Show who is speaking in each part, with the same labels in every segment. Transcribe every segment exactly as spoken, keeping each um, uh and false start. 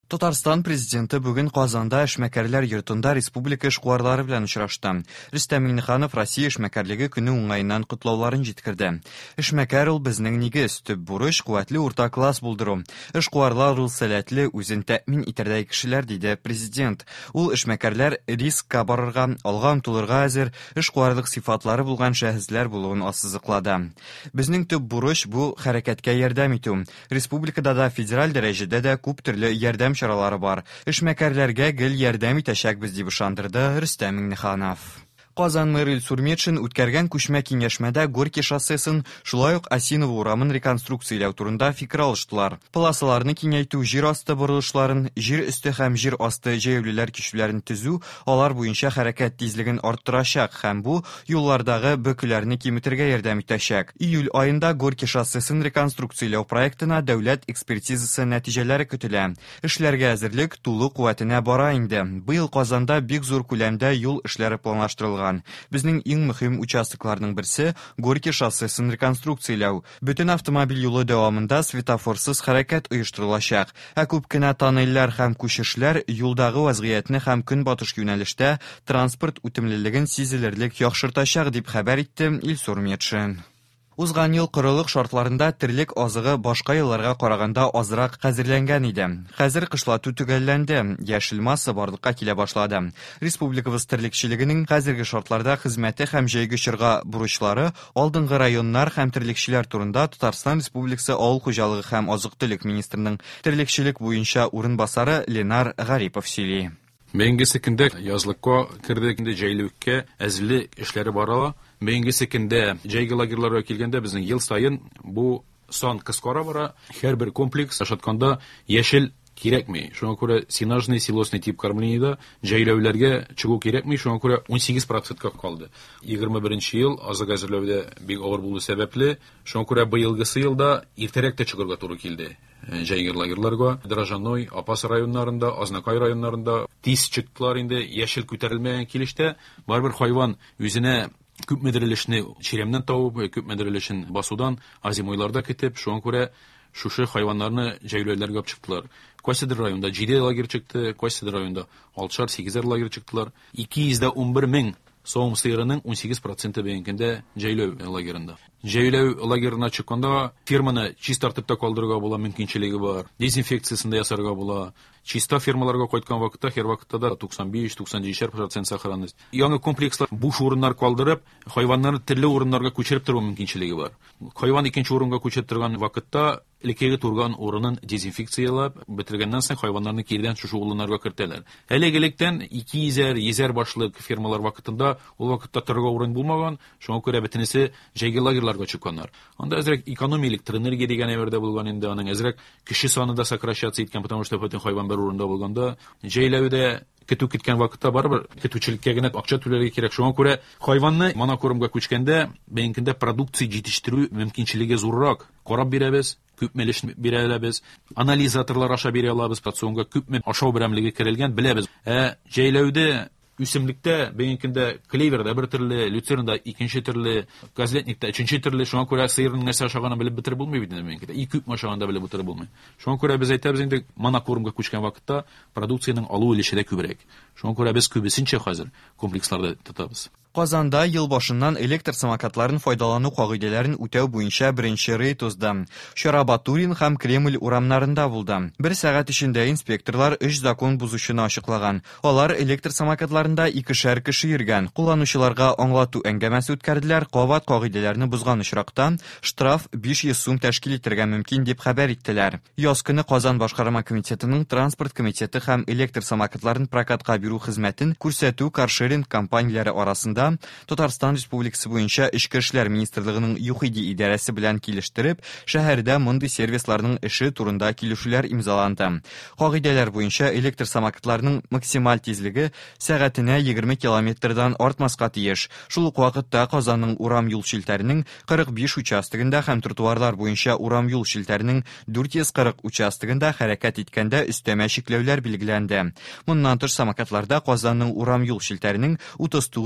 Speaker 1: Татарстан президенты бүген Казанда эшмәкәрләр йортында республика эшкуарлары белән очрашты. Рөстәм Миңнеханов Россия эшмәкәрлеге көне уңаеннан котлауларын җиткерде. Эшмәкәр ул безнең нигез, төп бурыч куәтле урта класс булдыру. Эшкуарлар ул сәләтле, үзен тәэмин итәрдәй кешеләр, диде президент. Ул эшмәкәрләр рискка барырга, алга омтылырга әзер, эшкуарлык сыйфатлары булган шәхесләр булуын ассызыклады. Безнең төп бурыч бу хәрәкәткә ярдәм итү. Республикада да, федераль дәрәҗәдә дә күп төрле ярдәм чаралары бар. Эшмәкәрләргә гел ярдәм итәчәкбез, дип ышандырды Рөстәм Миңнеханов. Казан мэры Илсур Метшин үткәргән күчмә киңәшмәдә Горький шоссесын, шулай ук Осинова урамын реконструкцияләү турында фикер алыштылар. Полосаларны киңәйтү, җир асты борылышларын, җир өсте һәм җир асты җәяүлеләр кичүләрен төзү, алар буенча хәрәкәт тизлеген арттырачак һәм бу юллардагы бөкүләрне киметергә ярдәм итәчәк. Июль аенда Горький шоссесын реконструкцияләү проектына дәүләт экспертизасы нәтиҗәләре көтелә. Эшләргә әзерлек тулы куәтенә бара инде. Быел Казанда бик зур күләмдә юл эшләре планлаштырылган. Безнең иң мөһим участокларның берсе Горький шоссесын реконструкцияләү. Бөтен автомобиль юлы дәвамында светофорсыз хәрәкәт оештырылачак. Ә күп кенә тоннельләр һәм күчешләр юлдагы вазгыятьне һәм көнбатыш юнәлештә транспорт үтемлелеген сизелерлек яхшыртачак, дип хәбәр итте Илсур Метшин. Узган ел корылык шартларында терлек азыгы башка елларга караганда азрак хәзерләнгән иде. Хәзер кышлату төгәлләнде, яшел масса барлыкка килә башлады. Республикабыз терлекчелегенең хәзерге шартларда хезмәте һәм җәйге чорга бурычлары алдынгы районнар һәм терлекчеләр турында Татарстан Республикасы авыл хуҗалыгы һәм азык-төлек министрының терлекчелек буенча урынбасары Ленар Гарипов сөйли.
Speaker 2: Бәйгесе көндә язлыкка кирдек инде, җәйлеүккә әзерлек эшләре бара. Бәйгесе көндә җәйге лагерьларга килгәндә безнең ел саен бу сан кыскара бара. Һәрбер комплекс ашатканда яшел кирәкми. Шуңа күрә сенажный, силосный тип кормлениедә җәйләүләргә чыгу кирәкми. Шуңа күрә он сигез процентка калды. егерме беренче ел азык әзерләүдә бик авыр булу сәбәпле, шуңа күрә быелгысы елда иртәрәк тә чыгарга туры килде. Җәйге лагерьларга Дрожжаной, Апас районнарында, Азнакай районнарында тиз чыктылар инде. Яшел күтәрелмәгән килештә барбер хайван үзенә күп медрелешне чиремнән табып, күп медрелешен басудан азимойларда китеп, шуңа күрә шушы хайваннарны җәйләүләргә алып чыктылар. Кайсыдыр районда җиде лагерь чыкты, кайсыдыр районда алты-сигез лагерь чыктылар. ике йөз ун бер мең сом сыерының он сигез проценты бәйгендә җәйләү лагерында. Җәйләү лагерына чыкканда фирманы чист тартып та калдырырга була, мөмкинчелеге бар. Дезинфекциясын да ясарга була. Чиста фирмаларга кайткан вакытта һәр вакытта да туксан биш-туксан җидеш процент сохранность. Яңа комплекслар буш урыннар калдырып, хайваннарны төрле урыннарга күчереп тору мөмкинчелеге бар. Хайван икенче урынга күчереп торган вакытта элекеге турган урынын дезинфекциялап, бетергәннән соң хайваннарны кирдән шушы урыннарга кертәләр. Әлегелектән ике йөз йөз башлык фирмалар вакытында ул вакытта торырга урын булмаган, шуңа күрә бөтенесе җәйге лагерьларга чыкканнар. Анда әзрәк экономиялек тренерга дигән әмердә булган инде, аның әзрәк кеше саны да сокращаться иткән, потому что бөтен хайван бер урында булганда, җәйләүдә көтү киткән вакытта барыбер көтүчелеккә генә акча түләргә кирәк. Шуңа күрә хайванны монокормга күчкәндә бәйгендә продукция җитештерү мөмкинчелеге зуррак. Карап бирәбез, күп мәлеш бирә алабыз, анализаторлар аша бирә алабыз, рационга күпме ашау берәмлеге керелгән беләбез. Ә җәйләүдә үсемлектә бәйгендә клеверда бер төрле, люцернда икенче төрле, козлетникта өченче төрле. Шуңа күрә сыерның нәрсә ашаганын белеп бетереп булмый бит инде. И күп ашаганда белеп бетереп булмый. Шуңа күрә без әйтәбез инде, монокормга күчкән вакытта продукцияның алу өлеше дә күбрәк. Шуңа күрә без күбесенчә хәзер комплексларда тотабыз.
Speaker 1: Казанда ел башыннан электр самокатларын файдалану кагыйдәләрен үтәү буенча беренче рейд узды. Чара Батурин һәм Кремль урамнарында булды. Бер сәгать эчендә инспекторлар өч закон бузучыны ачыклаган. Алар электр самокатларында икешәр кеше йөргән. Кулланучыларга аңлату әңгәмәсе үткәрделәр. Кабат кагыйдәләрне бузган очракта штраф биш йөз сум тәшкил итәргә мөмкин, дип хәбәр иттеләр. Яз көне Казан башкарма комитетының транспорт комитеты һәм электр самокатларын прокатка бирү хезмәтен күрсәтү каршеринг компанияләре арасында Татарстан Республикасы буенча Эчке эшләр министрлыгының ЮХИДИ идарәсе белән килештереп, шәһәрдә мондый сервисларның эше турында килешүләр имзаланды. Кагыйдәләр буенча электр самокатларның максималь тизлеге сәгатенә егерме километрдан артмаска тиеш. Шул ук вакытта Казанның урам юл шилтәренең кырык биш участогында һәм тротуарлар буенча урам юл шилтәренең дүрт йөз кырык участогында хәрәкәт иткәндә өстәмә чикләүләр билгеләнде. Моннан тыш самокатларда Казанның урам юл шилтәренең утыз тугыз участогында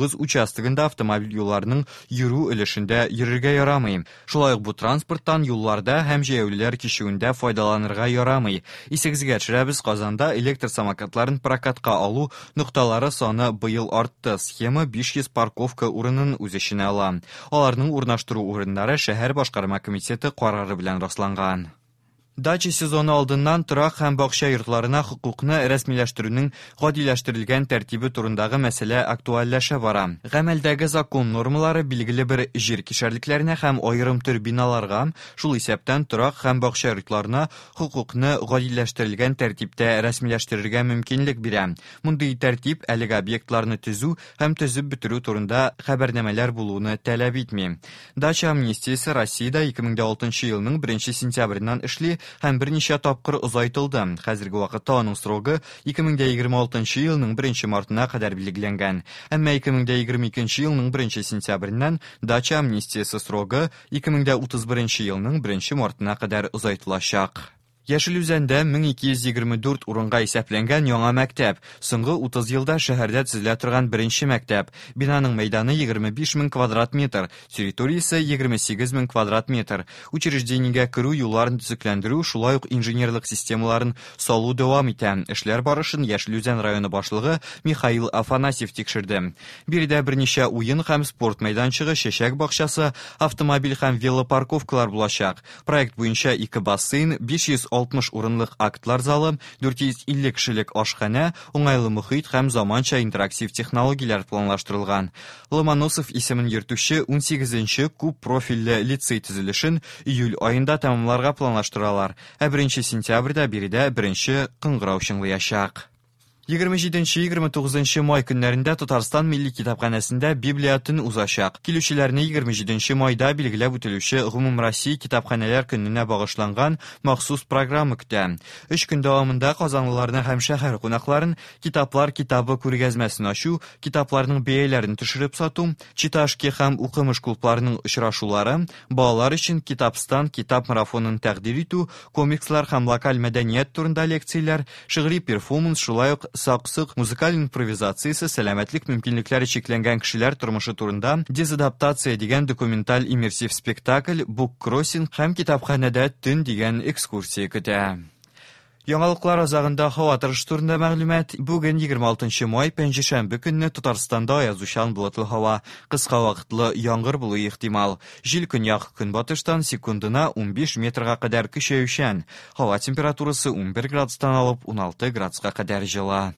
Speaker 1: участогында автомобиль юлларының йөрү өлешендә йөрергә ярамый. Шулай ук бу транспорттан юлларда һәм җәяүлеләр кичүендә файдаланырга ярамый. Исегезгә төшерәбез, Казанда электр самокатларын прокатка алу нукталары саны быел артты. Схема биш йөз парковка урынын үз эченә ала. Аларның урнаштыру урыннары шәһәр башкарма комитеты карары белән расланган. Дача сезоны алдыннан торак һәм бакча йортларына хукукны рәсмиләштерүнең гадиләштерелгән тәртибе турындагы мәсьәлә актуальләшә бара. Гамәлдәге закон нормалары билгеле бер җир кишәрлекләренә һәм аерым төр биналарга, шул исәптән торак һәм бакча йортларына хукукны гадиләштерелгән тәртиптә рәсмиләштерергә мөмкинлек бирә. Мондый тәртип әлеге объектларны төзү һәм төзеп бетерү турында хәбәрнамәләр булуны таләп итми. Дача амнистиясе Россиядә ике мең алтынчы елның беренче сентябреннан эшли һәм берничә тапкыр озайтылды. Хәзерге вакытта аның срогы ике мең егерме алтынчы елның беренче мартына кадәр билгеләнгән. Әмма ике мең егерме икенче елның беренче сентябреннән дача амнистиясе срогы ике мең утыз беренче елның беренче мартына кадәр озайтылачак. Яшел Үзәндә мең ике йөз егерме дүрт урынга исәпләнгән яңа мәктәп. Соңгы утыз елда шәһәрдә төзелә торган беренче мәктәп. Бинаның мәйданы егерме биш мең квадрат метр, территориясе егерме сигез мең квадрат метр. Учреждениегә керү юлларын төзекләндерү, шулай ук инженерлык системаларын салу дәвам итә. Эшләр барышын Яшел Үзән районы башлыгы Михаил Афанасьев тикшерде. Биредә берничә уен һәм спорт мәйданчыгы, чәчәк бакчасы, автомобиль һәм велопарковкалар булачак. Проект буенча ике бассейн, биш йөз алтмыш урынлык актлар залы, дүрт йөз илле кешелек ашханә, уңайлы мөхит һәм заманча интерактив технологияләр планлаштырылган. Ломоносов исемен йөртүче ун сигезенче күп профильле лицей төзелешен июль аенда тәмамларга планлаштыралар. Ә беренче сентябрьдә биредә беренче кыңгырау чыңлаячак. егерме җиденче - егерме тугызынчы май көннәрендә Татарстан Милли китапханәсендә Библия төн узачак. Килүчеләрне егерме җиденче майда билгеләп үтелүче Гомумроссия китапханәләр көненә багышланган махсус программа көтә. Өч көн дәвамында казанлыларны һәм шәһәр кунакларын китаплар китабы күргәзмәсен ачу, китапларның бәяләрен төшереп сату, читашки һәм укымыш клубларының очрашулары, балалар өчен Китапстан китап марафонын тәкъдим итү, комикслар һәм локаль мәдәният турында лекцияләр, шигъри перформанс, шулай ук саксык музыкаль импровизациясе, сәламәтлек мөмкинлекләре чикләнгән кешеләр тормышы турында дезадаптация дигән документаль иммерсив спектакль, бук-кроссинг һәм китапханәдә төн дигән экскурсия көтә. Яңалыклар азагында һава торышы турында мәгълүмат. Бүген егерме алтынчы май пәнҗешәмбе көнне Татарстанда аязучан болытлы һава, кыска вакытлы яңгыр булу ихтимал. Җил көньяк көнбатыштан секундына ун биш метрга кадәр көчәючән. Һава температурасы ун бер градустан алып ун алты градуска кадәр җыла.